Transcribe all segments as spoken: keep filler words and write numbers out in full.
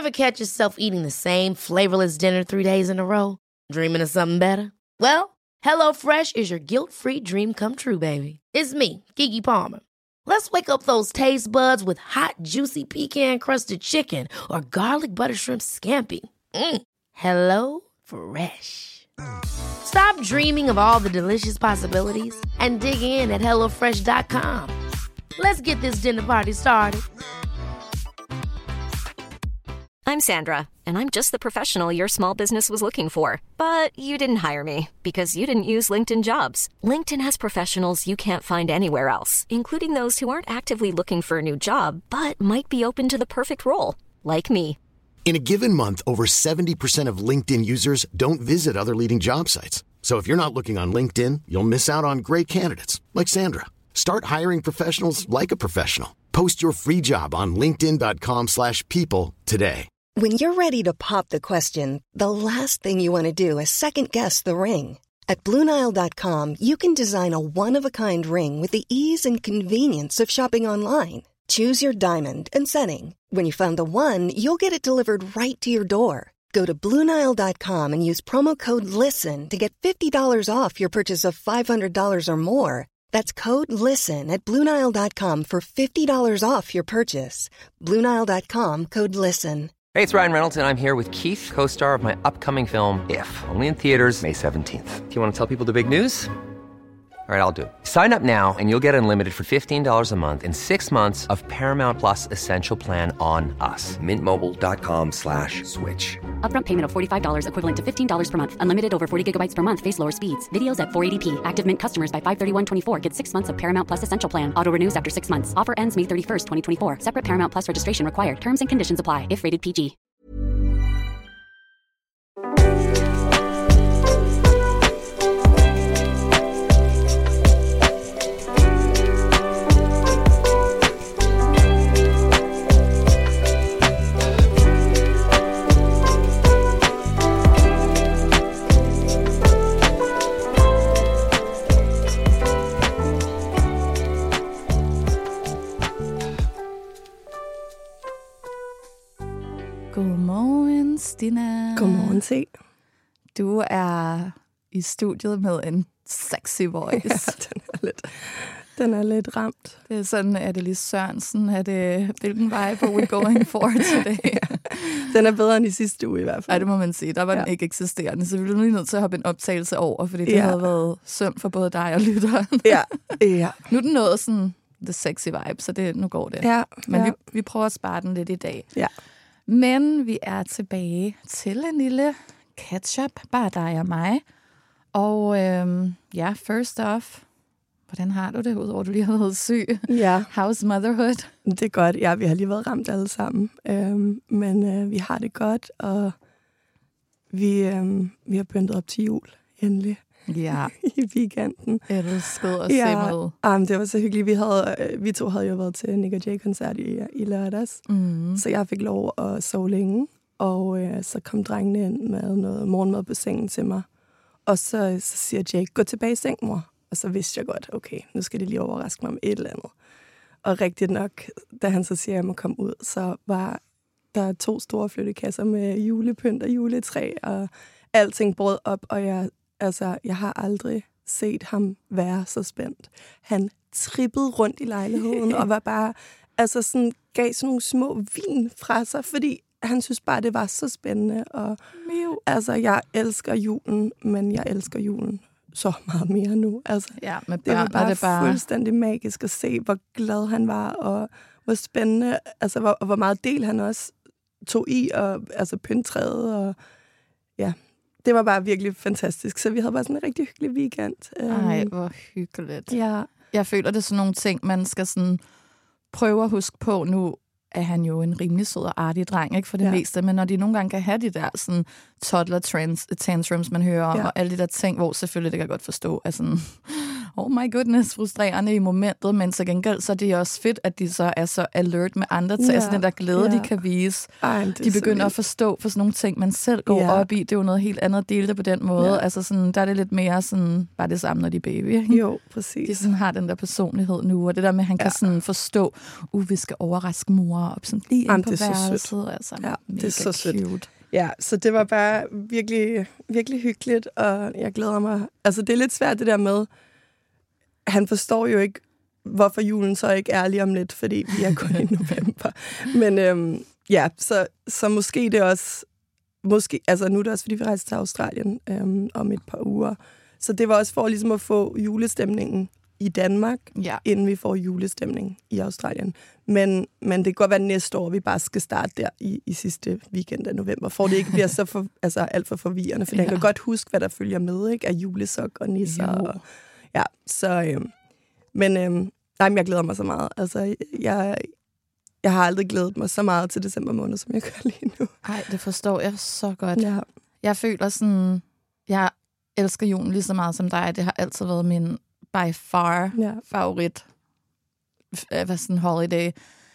Ever catch yourself eating the same flavorless dinner three days in a row? Dreaming of something better? Well, HelloFresh is your guilt-free dream come true, baby. It's me, Keke Palmer. Let's wake up those taste buds with hot, juicy pecan-crusted chicken or garlic butter shrimp scampi. Mm. Hello Fresh. Stop dreaming of all the delicious possibilities and dig in at hello fresh dot com. Let's get this dinner party started. I'm Sandra, and I'm just the professional your small business was looking for. But you didn't hire me because you didn't use LinkedIn Jobs. LinkedIn has professionals you can't find anywhere else, including those who aren't actively looking for a new job, but might be open to the perfect role, like me. In a given month, over seventy percent of LinkedIn users don't visit other leading job sites. So if you're not looking on LinkedIn, you'll miss out on great candidates, like Sandra. Start hiring professionals like a professional. Post your free job on linkedin dot com slash people today. When you're ready to pop the question, the last thing you want to do is second-guess the ring. At Blue Nile dot com, you can design a one-of-a-kind ring with the ease and convenience of shopping online. Choose your diamond and setting. When you find the one, you'll get it delivered right to your door. Go to Blue Nile dot com and use promo code LISTEN to get fifty dollars off your purchase of five hundred dollars or more. That's code LISTEN at Blue Nile dot com for fifty dollars off your purchase. Blue Nile dot com, code LISTEN. Hey, it's Ryan Reynolds, and I'm here with Keith, co-star of my upcoming film, If, only in theaters May seventeenth. Do you want to tell people the big news? All right, I'll do it. Sign up now and you'll get unlimited for fifteen dollars a month and six months of Paramount Plus Essential Plan on us. Mint Mobile dot com slash switch. Upfront payment of forty-five dollars equivalent to fifteen dollars per month. Unlimited over forty gigabytes per month. Face lower speeds. Videos at four eighty p. Active Mint customers by five thirty-one twenty-four get six months of Paramount Plus Essential Plan. Auto renews after six months. Offer ends May thirty-first, twenty twenty-four. Separate Paramount Plus registration required. Terms and conditions apply if rated P G. Godmorgen, Stina. Godmorgen, T. Du er i studiet med en sexy voice. Ja, den er lidt, den er lidt ramt. Det er sådan, er det lige Sørensen? Er det, hvilken vibe are we going for today? Ja, den er bedre end i sidste uge i hvert fald. Ej, det må man sige. Der var ja. den ikke eksisterende, så vi blev lige nødt til at hoppe en optagelse over, fordi det ja. havde været synd for både dig og lytteren. Ja, ja. Nu er den nået sådan the sexy vibe, så det, nu går det. Ja, Men ja. Vi, vi prøver at spare den lidt i dag. Ja. Men vi er tilbage til en lille catch-up, bare dig og mig. Og øhm, ja, first off, hvordan har du det, udover at du lige har været syg? Ja. How's motherhood? Det er godt. Ja, vi har lige været ramt alle sammen. Øhm, men øh, vi har det godt, og vi, øhm, vi har pyntet op til jul, endelig. Ja. I weekenden. Elskede at se ja. med. Um, det var så hyggeligt. Vi, havde, øh, vi to havde jo været til Nick og Jay-koncert i, i lørdags, mm. så jeg fik lov at sove længe, og øh, så kom drengene ind med noget morgenmad på sengen til mig. Og så, så siger Jay, gå tilbage i seng, mor. Og så vidste jeg godt, okay, nu skal det lige overraske mig med et eller andet. Og rigtigt nok, da han så siger, at jeg må komme ud, så var der to store flyttekasser med julepynt og juletræ, og alting brød op, og jeg, altså, jeg har aldrig set ham være så spændt. Han trippede rundt i lejligheden, og var bare, altså sådan, gav sådan nogle små vin fra sig, fordi han synes bare, det var så spændende. Og, altså, jeg elsker julen, men jeg elsker julen så meget mere nu. Altså, ja, med børn, det var bare, det bare fuldstændig magisk at se, hvor glad han var, og hvor spændende, altså, hvor, og hvor meget del han også tog i, og altså pynttræet, og ja, det var bare virkelig fantastisk. Så vi havde bare sådan en rigtig hyggelig weekend. Ej, hvor hyggeligt. Ja. Jeg føler, det er sådan nogle ting, man skal sådan prøve at huske på. Nu er han jo en rimelig sød og artig dreng, ikke for det ja. meste, men når de nogle gange kan have de der sådan toddler trans, tantrums, man hører om, ja. og alle de der ting, hvor selvfølgelig det kan jeg godt forstå, at sådan, oh my goodness, frustrerende i momentet, men til gengæld så er det også fedt, at de så er så alert med andre til, ja. altså den der glæde, ja. de kan vise. Ej, de begynder at forstå for sådan nogle ting, man selv går ja. op i. Det er jo noget helt andet at dele det på den måde. Ja. Altså sådan, der er det lidt mere sådan, bare det samme, når de er baby. Ikke? Jo, præcis. De sådan har den der personlighed nu, og det der med, at han ja. kan sådan forstå, uh, vi skal overraske mor, og sådan lige ind på værelset. Altså, ja, det er så cute. sødt. Ja, så det var bare virkelig, virkelig hyggeligt, og jeg glæder mig. Altså, det er lidt svært det der med, han forstår jo ikke, hvorfor julen så ikke er lige om lidt, fordi vi er kun i november. Men øhm, ja, så, så måske det også, måske, altså nu er det også, fordi vi rejser til Australien øhm, om et par uger. Så det var også for ligesom at få julestemningen i Danmark, ja. inden vi får julestemning i Australien. Men, men det kan godt være næste år, vi bare skal starte der i, i sidste weekend af november, for det ikke bliver så for, altså alt for forvirrende, for ja. jeg kan godt huske, hvad der følger med, ikke? Af julesok og nisser. Og, ja, så... Øhm, men øhm, nej, men jeg glæder mig så meget. Altså, jeg, jeg har aldrig glædet mig så meget til december måned, som jeg gør lige nu. Ej, det forstår jeg så godt. Ja. Jeg føler sådan... Jeg elsker julen lige så meget som dig. Det har altid været min by far ja. favorit hvad sådan holiday.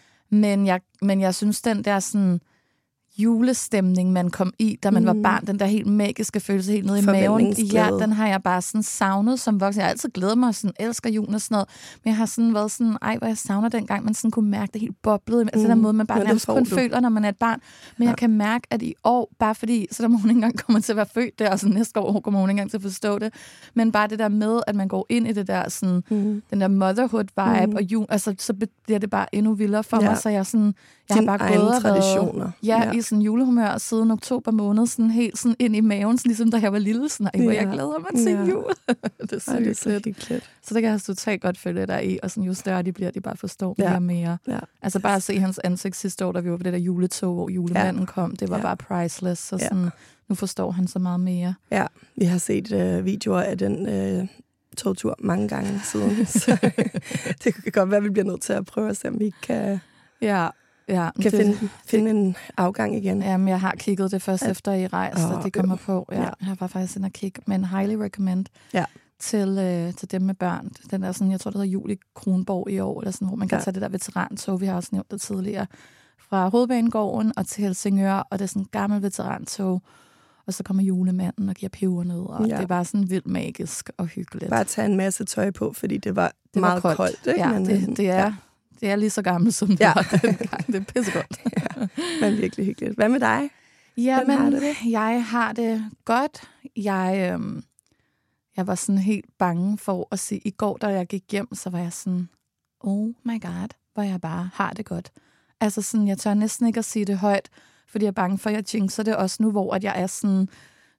Men jeg, men jeg synes, den der sådan julestemning, man kom i, da man mm. var barn, den der helt magiske følelse helt nede i maven, ja, den har jeg bare sådan savnet som voksen. Jeg har altid glædet mig og sådan, elsker julen og sådan noget, men jeg har sådan været sådan, ej, hvor jeg savner dengang, man sådan kunne mærke det helt boblede, altså mm. den der måde, man bare nærmest kun du. føler, når man er et barn. Men ja. jeg kan mærke, at i år, bare fordi, så der må hun ikke engang komme til at være født der, og så næste år kommer hun ikke engang til at forstå det, men bare det der med, at man går ind i det der sådan, mm. den der motherhood-vibe, mm. og jul, altså så bliver det bare endnu vildere for ja. mig, så jeg sådan, jeg Din har bare gået og traditioner. Ja, ja, i sådan julehumør siden oktober måned, sådan helt sådan ind i maven, sådan ligesom da jeg var lille, sådan, ej, hvor jeg glæder mig til ja. jul. det er så Ej, det er så hyggeligt. Så det kan jeg totalt godt følge dig i, og sådan, jo større de bliver, de bare forstår mere ja. og mere. Ja. Altså bare at se hans ansigt sidste år, da vi var på det der juletog, hvor julemanden ja. kom, det var ja. bare priceless, så sådan, ja. nu forstår han så meget mere. Ja, vi har set øh, videoer af den øh, togtur mange gange siden, så det kan godt være, at vi bliver nødt til at prøve at se, om vi kan... Ja. Ja, kan det, finde, finde en afgang igen. Jamen, jeg har kigget det først at, efter I rejste, oh, og det kommer på. Ja, ja. Jeg var faktisk inde og kigge, men highly recommend ja. til, øh, til dem med børn. Den der sådan, jeg tror, det hedder Jul i Kronborg i år, eller sådan, hvor man kan ja. tage det der veterantog, vi har også nævnt det tidligere, fra Hovedbanegården og til Helsingør, og det er sådan en gammel veterantog, og så kommer julemanden og giver peber ned, og ja. det er bare sådan vildt magisk og hyggeligt. Bare tage en masse tøj på, fordi det var det meget var koldt. koldt ikke? Ja, men, det, det er... Ja. Det er lige så gammel, som det ja. var dengang. Det er pissegodt. ja, men virkelig hyggeligt. Hvad med dig? Ja, men har det? jeg har det godt. Jeg, øhm, jeg var sådan helt bange for at se, i går, da jeg gik hjem, så var jeg sådan, oh my god, hvor jeg bare har det godt. Altså sådan, jeg tør næsten ikke at sige det højt, fordi jeg er bange for, at jeg jinxer det også nu, hvor at jeg er sådan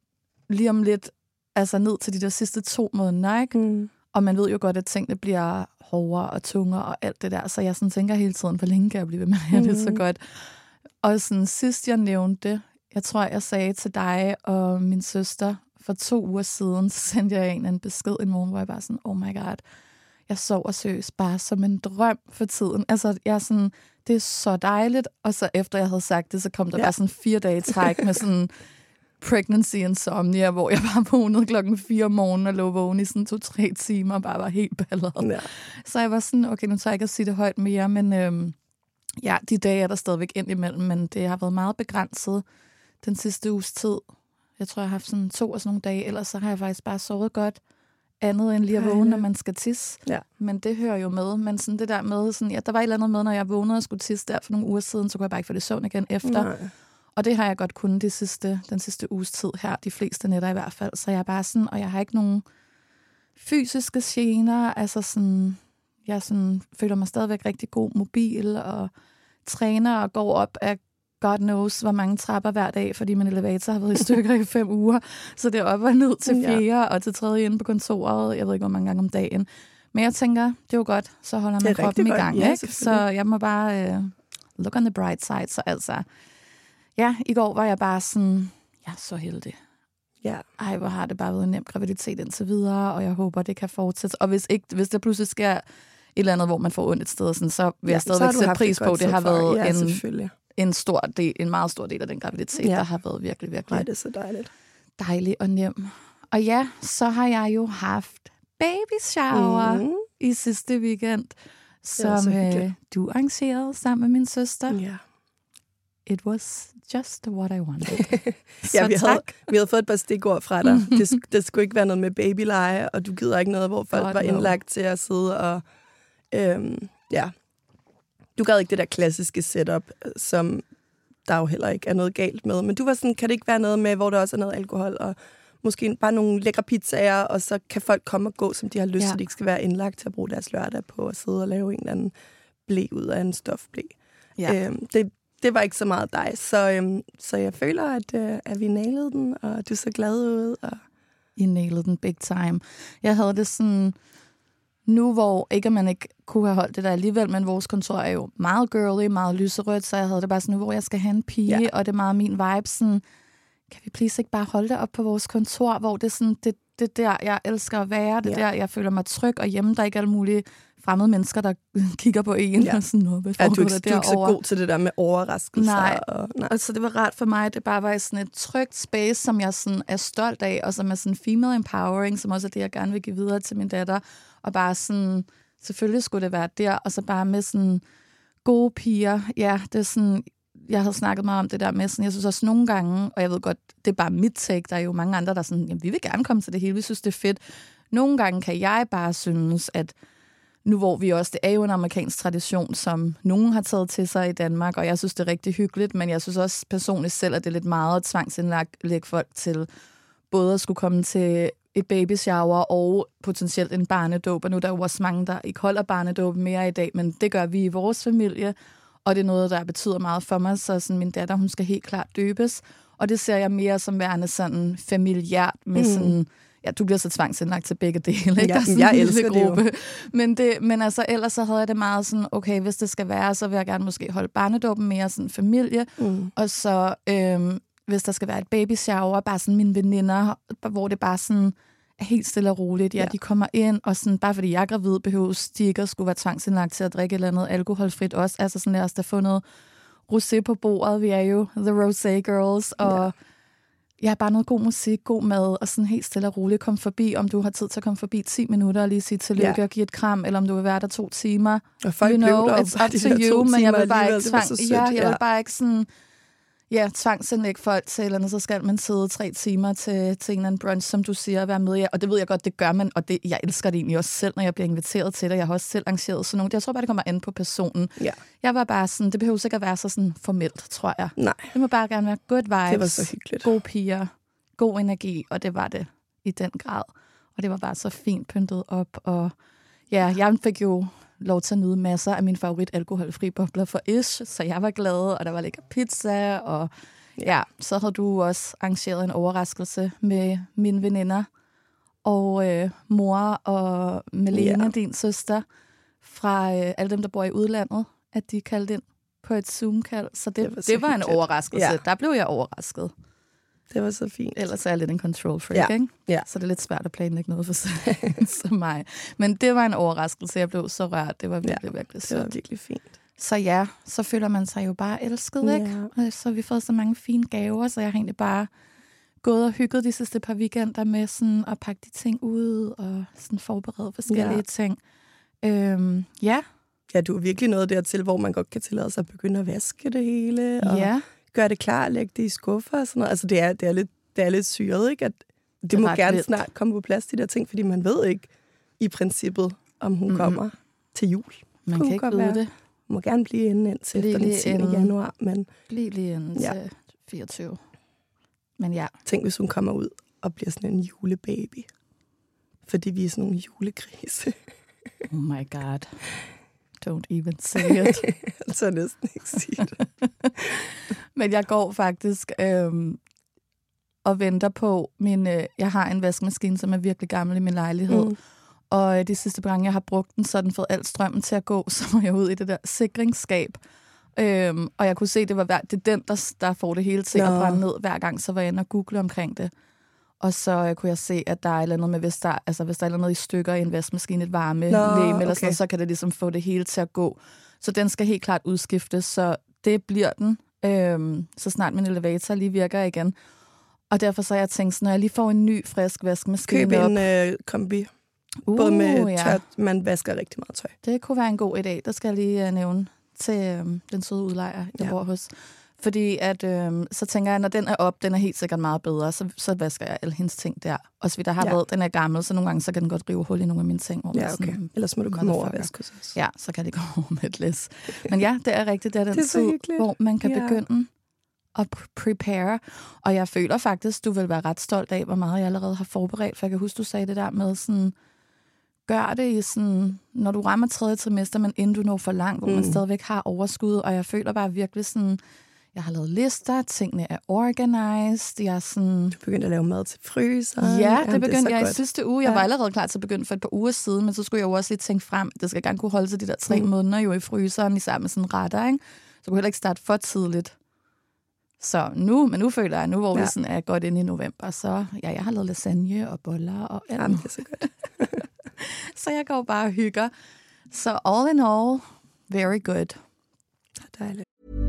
lige om lidt, altså ned til de der sidste to måneder, ikke? Mm. Og man ved jo godt, at tingene bliver hårdere og tungere og alt det der. Så jeg sådan tænker hele tiden, hvor længe kan jeg blive ved med at have mm. det så godt. Og sådan sidst jeg nævnte det, jeg tror, jeg sagde til dig og min søster for to uger siden, så sendte jeg en en besked en morgen, hvor jeg bare sådan, oh my god, jeg sover seriøst bare som en drøm for tiden. Altså, jeg er sådan, det er så dejligt. Og så efter jeg havde sagt det, så kom der ja. bare sådan fire dage træk med sådan... pregnancy insomnia, hvor jeg bare vågnede klokken fire om morgenen og lå vågen i sådan to-tre timer og bare var helt balleret. Ja. Så jeg var sådan, okay, nu tager jeg ikke at sige det højt mere, men øhm, ja, de dage er der stadigvæk ind imellem, men det har været meget begrænset den sidste uges tid. Jeg tror, jeg har haft sådan to og sådan nogle dage, ellers så har jeg faktisk bare sovet godt andet end lige at vågne, når man skal tisse. Ja. Men det hører jo med. Men sådan det der med, sådan, ja, der var et eller andet med, når jeg vågnede og skulle tisse der for nogle uger siden, så kunne jeg bare ikke få det søvn igen efter. Nej. Og det har jeg godt kunnet de sidste, den sidste uges tid her, de fleste nætter i hvert fald. Så jeg er bare sådan, og jeg har ikke nogen fysiske gener, altså sådan, jeg sådan, føler mig stadigvæk rigtig god mobil, og træner og går op af God knows, hvor mange trapper hver dag, fordi min elevator har været i stykker i fem uger. Så det er op og ned til fjerde, ja. og til tredje inde på kontoret, jeg ved ikke, hvor mange gange om dagen. Men jeg tænker, det er jo godt, så holder man kroppen i gang, ja, ikke? Så jeg må bare uh, look on the bright side, så altså... Ja, i går var jeg bare sådan, jeg er så heldig. Ja. Ej, hvor har det bare været en nem graviditet indtil videre, og jeg håber, det kan fortsætte. Og hvis, ikke, hvis der pludselig sker et eller andet, hvor man får ondt et sted, sådan, så vil ja, jeg stadigvæk sætte pris på, det har været ja, en, en, stor del, en meget stor del af den graviditet, ja. der har været virkelig, virkelig Ej, det er så dejligt. Dejlig og nem. Og ja, så har jeg jo haft baby shower mm. i sidste weekend, som øh, du arrangerede sammen med min søster. Ja. It was just what I wanted. ja, vi tak. havde, vi havde fået et par stikord fra dig. Det, det skulle ikke være noget med babyleje, og du gider ikke noget, hvor folk God, var indlagt no. til at sidde og... Øhm, ja. Du gad ikke det der klassiske setup, som der jo heller ikke er noget galt med. Men du var sådan, kan det ikke være noget med, hvor der også er noget alkohol, og måske bare nogle lækre pizzaer, og så kan folk komme og gå, som de har lyst, ja. Så de ikke skal være indlagt til at bruge deres lørdag på at sidde og lave en eller anden blæ ud af en stofblæ. Ja. Øhm, det, det var ikke så meget dig. Så, øhm, så jeg føler, at, øh, at vi nailede den, og du så glad ud. Og... I nailede den big time. Jeg havde det sådan... Nu hvor, ikke at man ikke kunne have holdt det der alligevel, men vores kontor er jo meget girly, meget lyserødt, så jeg havde det bare sådan, nu hvor jeg skal have en pige, ja. Og det er meget min vibe, sådan, kan vi please ikke bare holde det op på vores kontor, hvor det er sådan, det, det der, jeg elsker at være, det ja. Der, jeg føler mig tryg, og hjemme, der er ikke alle mulige fremmede mennesker, der kigger på en, ja. Og sådan noget. Ja, du, er ikke, du er ikke så god til det der med overraskelser. Nej, og, nej. Og så det var rart for mig, det bare var i sådan et trygt space, som jeg sådan er stolt af, og som er sådan female empowering, som også er det, jeg gerne vil give videre til min datter, og bare sådan, selvfølgelig skulle det være der, og så bare med sådan gode piger. Ja, det er sådan, jeg havde snakket meget om det der med sådan, jeg synes også nogle gange, og jeg ved godt, det er bare mit take, der er jo mange andre, der er sådan, jamen, vi vil gerne komme til det hele, vi synes, det er fedt. Nogle gange kan jeg bare synes, at nu hvor vi også, det er jo en amerikansk tradition, som nogen har taget til sig i Danmark, og jeg synes, det er rigtig hyggeligt, men jeg synes også personligt selv, at det er lidt meget at tvangsindlægge folk til både at skulle komme til et baby shower og potentielt en barnedåb, og nu er der jo også mange, der ikke holder barnedåb mere i dag, men det gør vi i vores familie, og det er noget, der betyder meget for mig, så sådan, min datter, hun skal helt klart døbes, og det ser jeg mere som værende sådan familiært med mm. sådan, ja, du bliver så tvangsindlagt til begge dele, ikke? Ja, jeg elsker gruppe. det jo. Men, det, men altså, ellers så havde jeg det meget sådan, okay, hvis det skal være, så vil jeg gerne måske holde barnedåben mere sådan familie, mm. og så øhm, hvis der skal være et baby shower, bare sådan mine veninder, hvor det bare sådan er helt stille og roligt. Ja, ja. De kommer ind, og sådan, bare fordi jeg er gravid, behøves de ikke at skulle være tvangsindlagt til at drikke et eller andet alkoholfrit også. Altså sådan, lad os da få noget rosé på bordet. Vi er jo the rosé girls, og ja. Jeg har bare noget god musik, god mad, og sådan helt stille og roligt komme forbi, om du har tid til at komme forbi ti minutter og lige sige tillykke ja. Og give et kram, eller om du vil være der to timer. Og folk you know, blev der it's up to you, men jeg vil bare ikke tvang, ja, jeg ja. vil bare ikke sådan, ja, tvangsindlægge folk til eller andet, så skal man sidde tre timer til, til en eller anden brunch, som du siger, at være med. Ja, og det ved jeg godt, det gør man, og det, jeg elsker det egentlig også selv, når jeg bliver inviteret til det. Jeg har også selv arrangeret sådan nogle. Jeg tror bare, det kommer an på personen. Ja. Jeg var bare sådan, det behøver ikke at være så sådan formelt, tror jeg. Nej. Det må bare gerne være good vibes. Det var så hyggeligt. Gode piger, god energi, og det var det i den grad. Og det var bare så fint pyntet op, og ja, jeg fik jo lov til at nyde masser af min favorit alkoholfri bobler for Ish, så jeg var glad, og der var lækker pizza, og ja, så havde du også arrangeret en overraskelse med mine veninder, og øh, mor og Melene, ja. Din søster, fra øh, alle dem, der bor i udlandet, at de kaldte ind på et Zoom-kald, så det, det var, så det var en overraskelse. Ja. Der blev jeg overrasket. Det var så fint. Ellers er jeg lidt en control freak, ja. Ikke? Ja. Så det er lidt svært at planlægge noget for som mig. Men det var en overraskelse. Jeg blev så rørt. Det var virkelig, ja, virkelig sødt. Det var virkelig fint. Så ja, så føler man sig jo bare elsket, ikke? Ja. Og så har vi fået så mange fine gaver, så jeg har egentlig bare gået og hygget de sidste par weekender med sådan at pakke de ting ud og sådan forberede forskellige ja. Ting. Øhm, ja. Ja, du er virkelig noget dertil, hvor man godt kan tillade sig at begynde at vaske det hele. Og ja. Gøre det klar, lægge det i skuffer og sådan noget. Altså, det er, det er, lidt, det er lidt syret, ikke? At det, det må gerne vildt. Snart komme på plads, de der ting, fordi man ved ikke i princippet, om hun mm-hmm. kommer til jul. Man kan ikke vide være. Det. Hun må gerne blive inden indtil efter den tiende januar. Men blive lige inden ja. Til fireogtyve. Men ja. Tænk, hvis hun kommer ud og bliver sådan en julebaby. Fordi vi er sådan nogle julegrise. Oh my god. Don't even say it. Altså næsten ikke sige det. Men jeg går faktisk øhm, og venter på min... Øh, jeg har en vaskemaskine, som er virkelig gammel i min lejlighed. Mm. Og øh, de sidste gange, jeg har brugt den, så har den fået al strømmen til at gå, så må jeg ud i det der sikringsskab. Øhm, og jeg kunne se, det var hver, det er den, der, der får det hele til no. at brænde ned hver gang, så var jeg inde og google omkring det. Og så øh, kunne jeg se, at der er et eller andet med, hvis der, altså, hvis der er noget i stykker i en vaskemaskine, et varme no, lem, eller okay. sådan, så kan det ligesom få det hele til at gå. Så den skal helt klart udskiftes, så det bliver den, øhm, så snart min elevator lige virker igen. Og derfor så har jeg tænkt, når jeg lige får en ny, frisk vaskemaskine køb op... en øh, kombi. Uh, Både med ja. tørt, man vasker rigtig meget tøj. Det kunne være en god idé. Der skal jeg lige uh, nævne til um, den søde udlejer, jeg ja. bor hos. Fordi at, øhm, så tænker jeg, når den er op, den er helt sikkert meget bedre, så, så vasker jeg alle hendes ting der. Og så der har ja. været, den er gammel, så nogle gange så kan den godt rive hul i nogle af mine ting. Hvor ja, okay. Sådan, ellers må du komme over og vaske hos os. Ja, så kan det gå over med et læs. Men ja, det er rigtigt, det er den det er tid, hvor man kan ja. begynde at prepare. Og jeg føler faktisk, du vil være ret stolt af, hvor meget jeg allerede har forberedt. For jeg kan huske, du sagde det der med sådan... Gør det i sådan, når du rammer tredje trimester, men inden du når for langt, hvor mm. man stadigvæk har overskud. Og jeg føler bare virkelig sådan, jeg har lavet lister, tingene er organized, jeg er sådan... Du begyndte at lave mad til fryser. Ja, det begyndte det jeg godt. i sidste uge. Jeg ja. var allerede klar til at begynde for et par uger siden, men så skulle jeg jo også lige tænke frem, det skal gerne kunne holde til de der tre mm. måneder jo i fryseren, især med sådan retter, ikke? Så kunne jeg heller ikke starte for tidligt. Så nu, men nu føler jeg, nu hvor ja. vi sådan er godt inde i november, så ja, jeg har lavet lasagne og boller og alt. Jamen, det er så godt. Så jeg går bare og hygger. Så all in all, very good. Dejligt.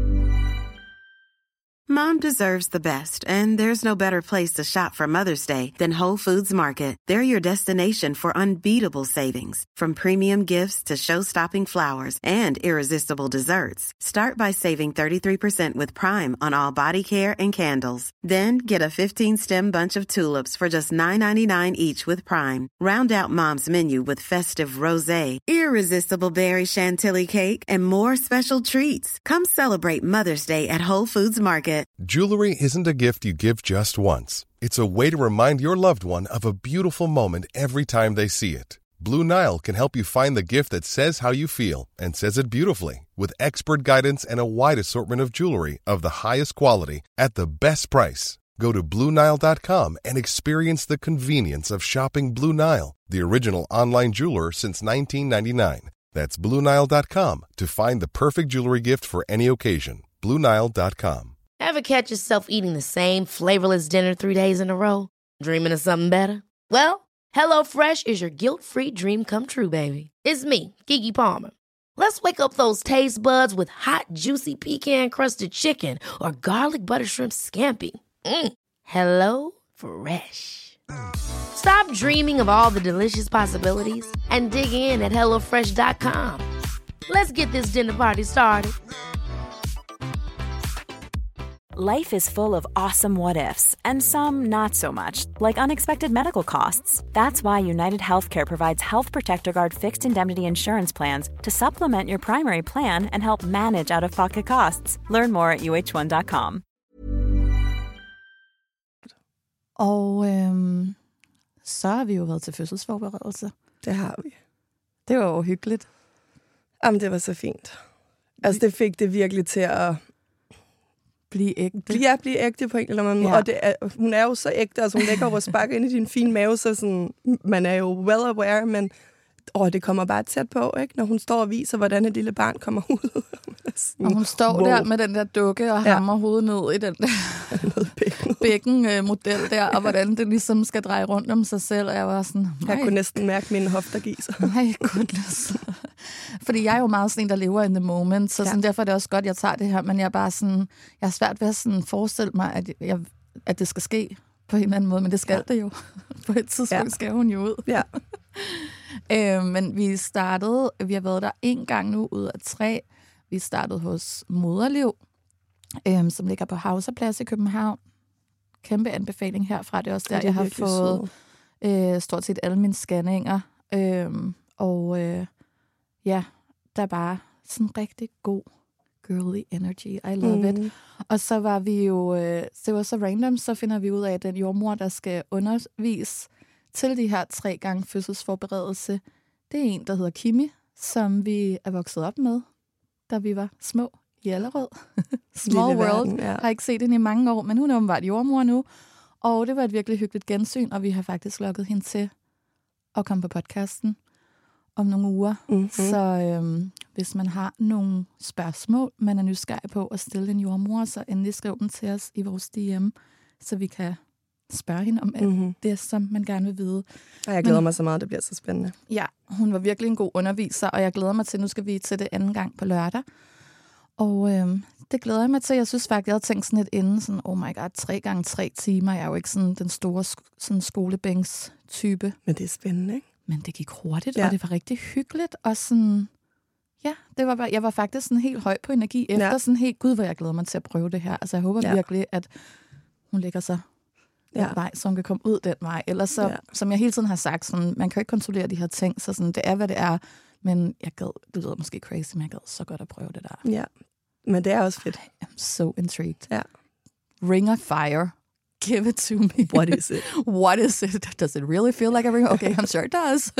Mom deserves the best, and there's no better place to shop for Mother's Day than Whole Foods Market. They're your destination for unbeatable savings, from premium gifts to show-stopping flowers and irresistible desserts. Start by saving thirty-three percent with Prime on all body care and candles. Then get a fifteen-stem bunch of tulips for just nine ninety-nine each with Prime. Round out Mom's menu with festive rosé, irresistible berry chantilly cake, and more special treats. Come celebrate Mother's Day at Whole Foods Market. Jewelry isn't a gift you give just once. It's a way to remind your loved one of a beautiful moment every time they see it. Blue Nile can help you find the gift that says how you feel and says it beautifully, with expert guidance and a wide assortment of jewelry of the highest quality at the best price. Go to Blue Nile dot com and experience the convenience of shopping Blue Nile, the original online jeweler since nineteen ninety-nine. That's Blue Nile dot com to find the perfect jewelry gift for any occasion. Blue Nile dot com. Ever catch yourself eating the same flavorless dinner three days in a row? Dreaming of something better? Well, HelloFresh is your guilt-free dream come true, baby. It's me, Keke Palmer. Let's wake up those taste buds with hot, juicy pecan-crusted chicken or garlic butter shrimp scampi. Mm. Hello Fresh. Stop dreaming of all the delicious possibilities and dig in at hello fresh dot com. Let's get this dinner party started. Life is full of awesome what-ifs, and some not so much, like unexpected medical costs. That's why United Healthcare provides Health Protector Guard fixed indemnity insurance plans to supplement your primary plan and help manage out-of-pocket costs. Learn more at U H one dot com. Og øhm, så har vi jo været til fødselsforberedelse. Det har vi. Det var jo hyggeligt. Jamen, det var så fint. Altså, det fik det virkelig til at... Blive ægte. Ja, blive ægte på en eller anden måde. Ja. Og det er, hun er jo så ægte, altså hun lægger over og sparker ind i din fine mave, så sådan, man er jo well aware, men åh, det kommer bare tæt på, ikke? Når hun står og viser, hvordan et lille barn kommer ud. Sådan, og hun står wow. der med den der dukke og hammer ja. hovedet ned i den der bækken-model der, og hvordan det ligesom skal dreje rundt om sig selv. Og jeg var sådan... Nej. Jeg kunne næsten mærke mine hofter give sig. Nej, goodness. Fordi jeg er jo meget sådan en, der lever in the moment, så sådan, ja. derfor er det også godt, jeg tager det her, men jeg er bare sådan... Jeg er svært ved at sådan forestille mig, at, jeg, at det skal ske på en eller anden måde, men det skal ja. det jo. På et tidspunkt ja. skal hun jo ud. Ja. øh, men vi startede... Vi har været der en gang nu ud af tre. Vi startede hos Moderliv, øhm, som ligger på Hauserplads i København. Kæmpe anbefaling herfra. Det er også der, ja, det er jeg har fået øh, stort set alle mine scanninger. Øhm, og øh, ja, der er bare sådan rigtig god girly energy. I love mm. it. Og så var vi jo, øh, det var så random, så finder vi ud af, at den jordmor, der skal undervise til de her tre gange fødselsforberedelse, det er en, der hedder Kimi, som vi er vokset op med, da vi var små i Allerød. Small Lille world. Verden, ja. Har ikke set hende i mange år, men hun er åbenbart jordmor nu. Og det var et virkelig hyggeligt gensyn, og vi har faktisk lukket hende til at komme på podcasten om nogle uger. Mm-hmm. Så øhm, hvis man har nogle spørgsmål, man er nysgerrig på at stille en jordmor, så endelig skriv dem til os i vores D M, så vi kan spørge hende om alt mm-hmm. det, som man gerne vil vide. Og jeg glæder Men, mig så meget, det bliver så spændende. Ja, hun var virkelig en god underviser, og jeg glæder mig til, nu skal vi til det anden gang på lørdag. Og øhm, det glæder jeg mig til. Jeg synes faktisk, jeg havde tænkt sådan lidt inden, sådan, oh my god, tre gange tre timer. Jeg er jo ikke sådan den store sådan skolebænks type. Men det er spændende, ikke? men det gik hurtigt, ja. og det var rigtig hyggeligt, og sådan, ja, det var bare, jeg var faktisk sådan helt høj på energi efter, ja. sådan helt, gud, hvor jeg glæder mig til at prøve det her. Altså, jeg håber ja. virkelig, at hun lægger sig den ja. vej, så hun kan komme ud den vej. Ellers så, ja. som jeg hele tiden har sagt, sådan, man kan ikke kontrollere de her ting, så sådan, det er, hvad det er, men jeg gad, det lyder måske crazy, men jeg gad så godt at prøve det der. Ja, men det er også fedt. I'm so intrigued. Ja. Ring of Fire. Give it to me. What is it? What is it? Does it really feel like a ring? Okay, I'm sure it does.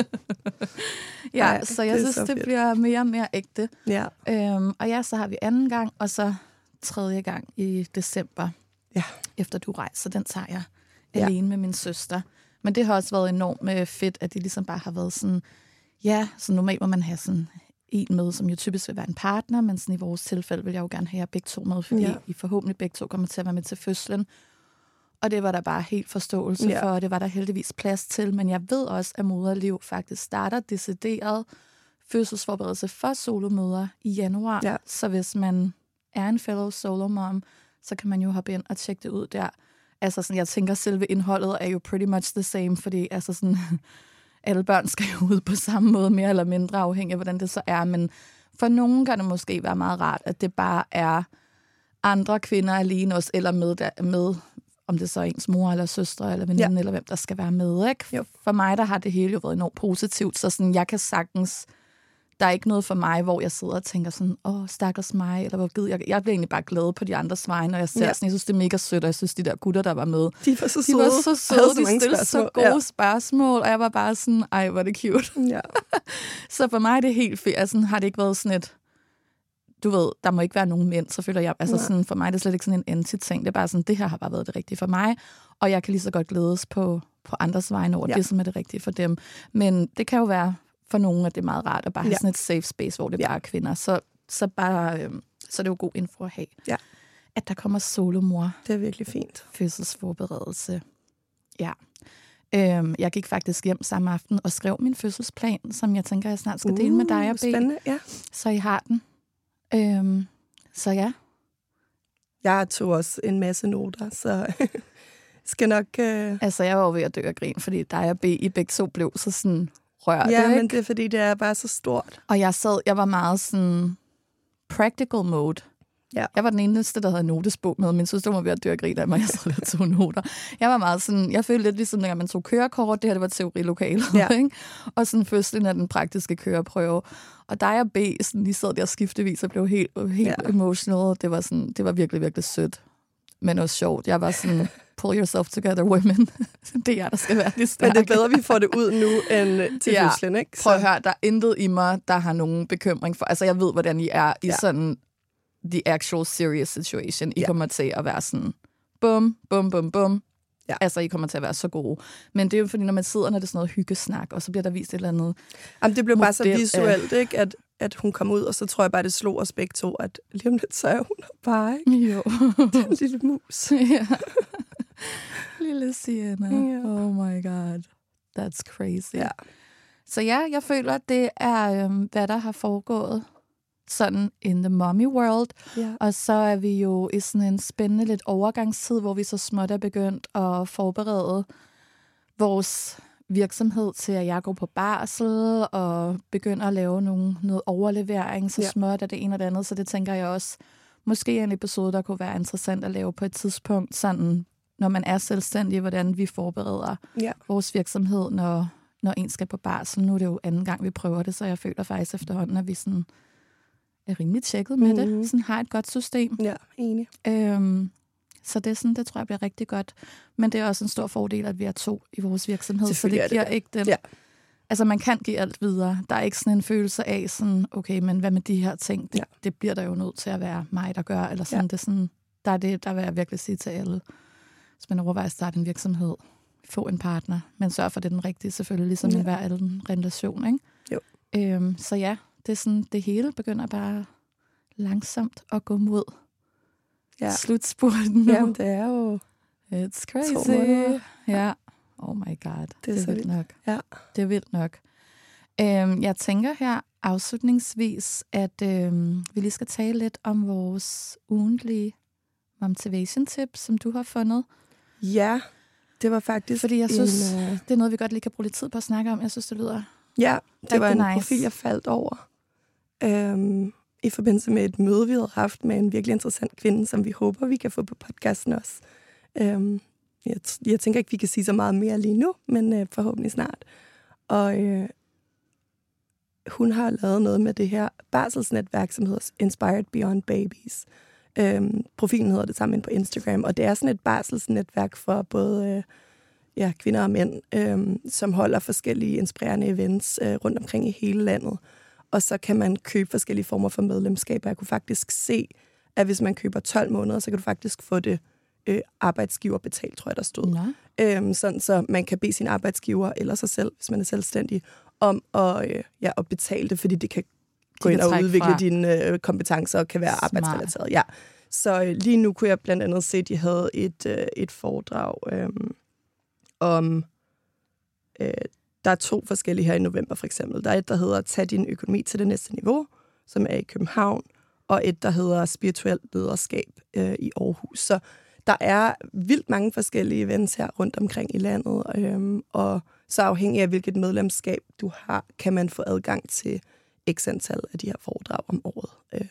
ja, Ej, så jeg synes, så det bliver mere og mere ægte. Ja. Øhm, og ja, så har vi anden gang, og så tredje gang i december, ja. efter du rejser. Så den tager jeg ja. alene med min søster. Men det har også været enormt fedt, at det ligesom bare har været sådan, ja, så normalt må man have sådan en med, som jo typisk vil være en partner, men sådan i vores tilfælde vil jeg jo gerne have jer begge to med, fordi ja. I forhåbentlig begge to kommer til at være med til fødslen. Og det var der bare helt forståelse ja. for, og det var der heldigvis plads til. Men jeg ved også, at Moderliv faktisk starter decideret fødselsforberedelse for solomødre i januar. Ja. Så hvis man er en fellow solomom, så kan man jo hoppe ind og tjekke det ud der. Altså sådan, jeg tænker, selve indholdet er jo pretty much the same, fordi altså sådan, alle børn skal jo ud på samme måde, mere eller mindre afhængig af, hvordan det så er. Men for nogen kan det måske være meget rart, at det bare er andre kvinder alene også, eller med, der, med om det så er ens mor eller søstre eller veninde, ja. eller hvem der skal være med. Ikke? Jo. For mig, der har det hele jo været enormt positivt, så sådan, jeg kan sagtens, der er ikke noget for mig, hvor jeg sidder og tænker sådan, åh, stakkels mig, eller hvor gider jeg. Jeg bliver egentlig bare glad på de andres vegne, når jeg ser ja. sådan, jeg synes, det er mega sødt, og jeg synes, de der gutter, der var med, de var så de søde, var så søde, de stillede så gode ja. spørgsmål, og jeg var bare sådan, ej, hvor er det cute. Ja. Så for mig er det helt fedt, altså, har det ikke været sådan et, du ved, der må ikke være nogen mænd, så føler jeg, altså sådan, for mig er det slet ikke sådan en anti-ting, det er bare sådan, det her har bare været det rigtige for mig, og jeg kan lige så godt glædes på, på andres vegne over ja. det, som er det rigtige for dem. Men det kan jo være for nogen, at det er meget rart at bare have ja. sådan et safe space, hvor det ja. bare er kvinder. Så, så, bare, øhm, så er det jo god info at have. Ja. At der kommer solomor. Det er virkelig fint. Fødselsforberedelse. Ja. Øhm, jeg gik faktisk hjem samme aften og skrev min fødselsplan, som jeg tænker, jeg snart skal dele uh, med dig og B. Spændende, ja. Så I har den. Øhm, så ja. Jeg tog også en masse noter, så skal nok... Øh... Altså, jeg var jo ved at dø af grin, fordi dig og B, I begge to blev så sådan rørt. Ja, ikke? men det er, fordi det er bare så stort. Og jeg sad, jeg var meget sådan practical mode. Ja. Jeg var den eneste, der havde notesbog med. Min søster var ved at dø af grin af mig, jeg sad og tog noter. Jeg var meget sådan, jeg følte lidt ligesom, når man tog kørekort, det her det var teorilokalet, ja. ikke? Og sådan fødslen af den praktiske køreprøve. Og dig og B, sådan, de sad der skiftevis og blev helt, helt ja. emotional. Det var, sådan, det var virkelig, virkelig sødt. Men også sjovt. Jeg var sådan, pull yourself together, women. Det er der skal være det stærke. Men det er bedre, vi får det ud nu, end til ja. fødslen, ikke? Så. Prøv at høre, der er intet i mig, der har nogen bekymring for. Altså, jeg ved, hvordan I er i ja. sådan the actual serious situation. I ja. kommer til at være sådan, bum, bum, bum, bum. Ja. Altså, I kommer til at være så gode. Men det er jo fordi, når man sidder, når det er sådan noget hyggesnak, og så bliver der vist et eller andet... Jamen, det blev bare så visuelt, ikke? At, at hun kom ud, og så tror jeg bare, det slog os begge to, at lige om lidt, så er hun bare, ikke? Jo. Den lille mus. Ja. Lille Sienna. Ja. Oh my god. That's crazy. Ja. Så ja, jeg føler, at det er, øhm, hvad der har foregået sådan in the mommy world. Ja. Og så er vi jo i sådan en spændende lidt overgangstid, hvor vi så småt er begyndt at forberede vores virksomhed til, at jeg går på barsel og begynder at lave nogle, noget overlevering, så ja. småt er det ene og det andet. Så det tænker jeg også, måske en episode, der kunne være interessant at lave på et tidspunkt, sådan når man er selvstændig, hvordan vi forbereder ja. vores virksomhed, når, når en skal på barsel. Nu er det jo anden gang, vi prøver det, så jeg føler faktisk efterhånden, at vi sådan er rimelig tjekket med mm-hmm. det. Sådan har et godt system. Ja, enig. Øhm, så det, er sådan, det tror jeg bliver rigtig godt. Men det er også en stor fordel, at vi er to i vores virksomhed, så det giver det. ikke den... Ja. Altså, man kan give alt videre. Der er ikke sådan en følelse af sådan, okay, men hvad med de her ting? Det, ja. det bliver der jo nødt til at være mig, der gør. Eller sådan, ja. det er sådan, der er det, der vil jeg virkelig sige til alle. Hvis man overvejer at starte en virksomhed, få en partner, men sørg for, det er den rigtige selvfølgelig, ligesom ja. i hver anden relation, ikke? Jo. Øhm, så ja, det er sådan, det hele begynder bare langsomt at gå mod ja. slutspurten nu. Jamen, det er jo... It's crazy. Ja. Oh my god. Det er, det er vildt nok. Ja. Det er vildt nok. Øhm, jeg tænker her afslutningsvis, at øhm, vi lige skal tale lidt om vores ugentlige motivation tips, som du har fundet. Ja. det var faktisk Fordi jeg synes, en, uh... det er noget, vi godt lige kan bruge lidt tid på at snakke om. Jeg synes, det lyder Ja, det var en nice. profil, jeg faldt over. Øhm, I forbindelse med et møde, vi havde haft med en virkelig interessant kvinde, som vi håber, vi kan få på podcasten også. Øhm, jeg, jeg tænker ikke, vi kan sige så meget mere lige nu, men øh, forhåbentlig snart. Og øh, hun har lavet noget med det her barselsnetværk, som hedder Inspired Beyond Babies. Øhm, profilen hedder det sammen på Instagram, og det er sådan et barselsnetværk for både øh, ja, kvinder og mænd, øhm, som holder forskellige inspirerende events øh, rundt omkring i hele landet. Og så kan man købe forskellige former for medlemskaber. Jeg kunne faktisk se, at hvis man køber tolv måneder, så kan du faktisk få det øh, arbejdsgiverbetalt, tror jeg, der stod. Ja. Øhm, sådan, så man kan bede sin arbejdsgiver, eller sig selv, hvis man er selvstændig, om at, øh, ja, at betale det, fordi det kan gå ind og udvikle fra. dine øh, kompetencer og kan være arbejdsrelateret. Ja. Så øh, lige nu kunne jeg blandt andet se, at de havde et, øh, et foredrag øh, om... Øh, der er to forskellige her i november, for eksempel. Der er et, der hedder Tag din økonomi til det næste niveau, som er i København, og et, der hedder Spirituelt lederskab øh, i Aarhus. Så der er vildt mange forskellige events her rundt omkring i landet, øh, og så afhængig af, hvilket medlemskab du har, kan man få adgang til x antal af de her foredrag om året. Øh.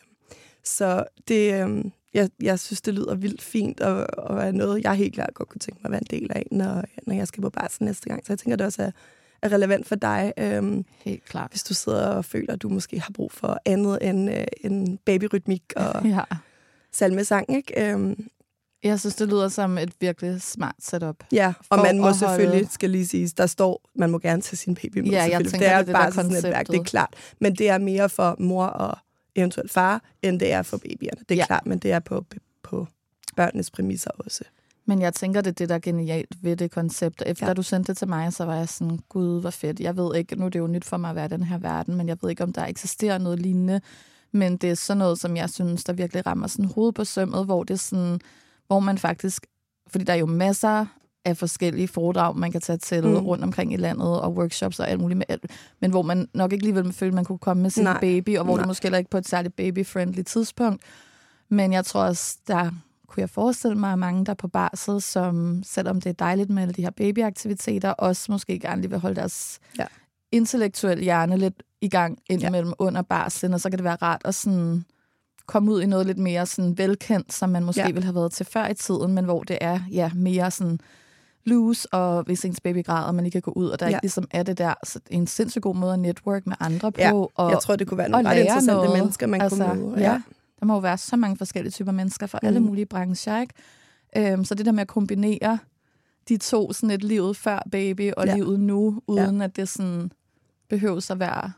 Så det, øh, jeg, jeg synes, det lyder vildt fint, og, og er noget, jeg helt klart godt kunne tænke mig at være en del af, når, når jeg skal på barsel næste gang. Så jeg tænker, det også er er relevant for dig. Øhm, Helt klart. Hvis du sidder og føler, at du måske har brug for andet end, øh, end babyrytmik og ja. salmesang, ikke? Øhm, jeg synes, det lyder som et virkelig smart setup. Ja, og man må holde... selvfølgelig, skal lige siges, der står, man må gerne tage sin baby med. Ja, jeg tænker, det er det, det bare sådan et værk, det er klart. Men det er mere for mor og eventuelt far, end det er for babyerne. Det er ja. klart, men det er på, på børnenes præmisser også. Men jeg tænker, det er det, der er genialt ved det koncept. Efter ja. du sendte det til mig, så var jeg sådan, gud, hvor fedt. Jeg ved ikke, nu er det jo nyt for mig at være i den her verden, men jeg ved ikke, om der eksisterer noget lignende. Men det er sådan noget, som jeg synes, der virkelig rammer sådan hovedet på sømmet, hvor det er sådan, hvor man faktisk, fordi der er jo masser af forskellige foredrag, man kan tage til mm. rundt omkring i landet, og workshops og alt muligt med alt, men hvor man nok ikke lige vil føle, at man kunne komme med sin Nej. baby, og hvor Nej. det måske heller ikke på et særligt baby-friendly tidspunkt. Men jeg tror også, der kunne jeg forestille mig, at mange, der er på barsel, som selvom det er dejligt med alle de her babyaktiviteter, også måske gerne lige vil holde deres ja. intellektuelle hjerne lidt i gang indimellem ja. under barslen, og så kan det være rart at sådan komme ud i noget lidt mere sådan velkendt, som man måske ja. ville have været til før i tiden, men hvor det er ja, mere sådan loose, og hvis ens baby græder, man lige kan gå ud, og der ja. ikke ligesom er det der. Så det er en sindssygt god måde at network med andre på. Ja. Og, jeg tror, det kunne være nogle ret interessante noget. mennesker, man altså, kunne møde. Ja. ja. Der må jo være så mange forskellige typer mennesker fra mm. alle mulige brancher, ikke? Øhm, så det der med at kombinere de to, sådan et livet før baby og ja. livet nu, uden ja. at det sådan behøves at være,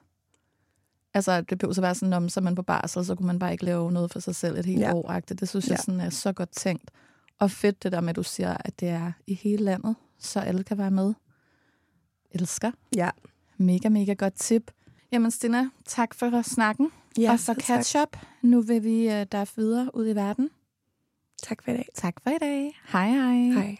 altså det behøves at være sådan, om så er man på barsel, så kunne man bare ikke lave noget for sig selv et helt ja. år-agtigt. Det synes ja. jeg sådan er så godt tænkt. Og fedt det der med, at du siger, at det er i hele landet, så alle kan være med. Elsker. Ja. Mega, mega godt tip. Jamen Stina, tak for snakken. Ja, og for catch up. Nu vil vi uh, der videre ud i verden. Tak for i dag. Tak for i dag. Hej hej. Hej.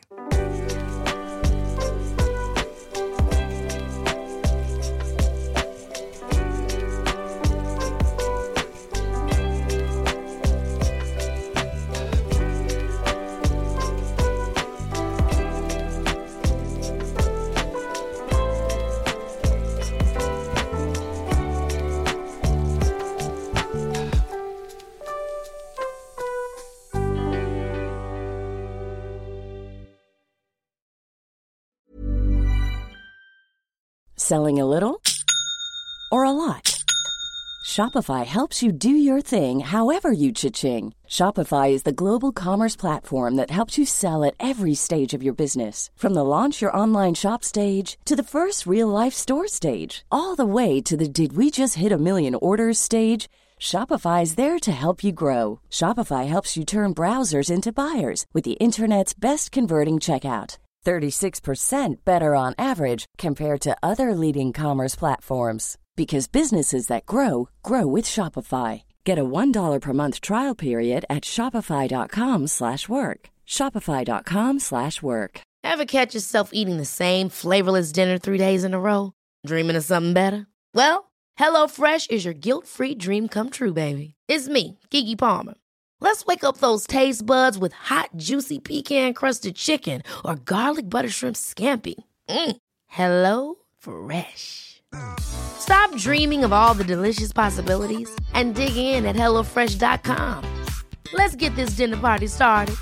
Selling a little or a lot? Shopify helps you do your thing however you cha-ching. Shopify is the global commerce platform that helps you sell at every stage of your business. From the launch your online shop stage to the first real-life store stage, all the way to the did we just hit a million orders stage. Shopify is there to help you grow. Shopify helps you turn browsers into buyers with the internet's best converting checkout. thirty-six percent better on average compared to other leading commerce platforms. Because businesses that grow, grow with Shopify. Get a one dollar per month trial period at shopify.com slash work. Shopify.com slash work. Ever catch yourself eating the same flavorless dinner three days in a row? Dreaming of something better? Well, HelloFresh is your guilt-free dream come true, baby. It's me, Keke Palmer. Let's wake up those taste buds with hot, juicy pecan-crusted chicken or garlic butter shrimp scampi. Mm. Hello Fresh. Stop dreaming of all the delicious possibilities and dig in at hello fresh dot com. Let's get this dinner party started.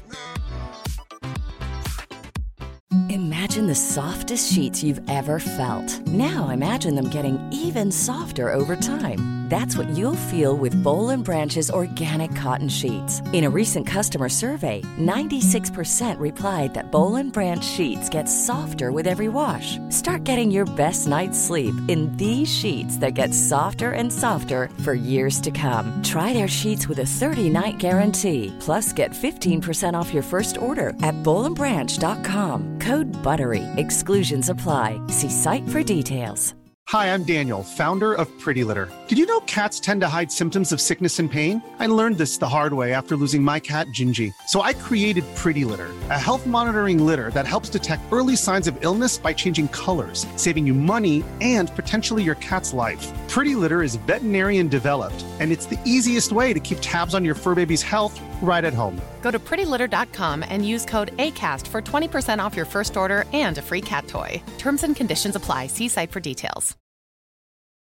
Imagine the softest sheets you've ever felt. Now imagine them getting even softer over time. That's what you'll feel with Boll and Branch's organic cotton sheets. In a recent customer survey, ninety-six percent replied that Boll and Branch sheets get softer with every wash. Start getting your best night's sleep in these sheets that get softer and softer for years to come. Try their sheets with a thirty-night guarantee. Plus, get fifteen percent off your first order at boll and branch dot com. Code BUTTERY. Exclusions apply. See site for details. Hi, I'm Daniel, founder of Pretty Litter. Did you know cats tend to hide symptoms of sickness and pain? I learned this the hard way after losing my cat, Gingy. So I created Pretty Litter, a health monitoring litter that helps detect early signs of illness by changing colors, saving you money and potentially your cat's life. Pretty Litter is veterinarian developed, and it's the easiest way to keep tabs on your fur baby's health right at home. Go to pretty litter dot com and use code ACAST for twenty percent off your first order and a free cat toy. Terms and conditions apply. See site for details.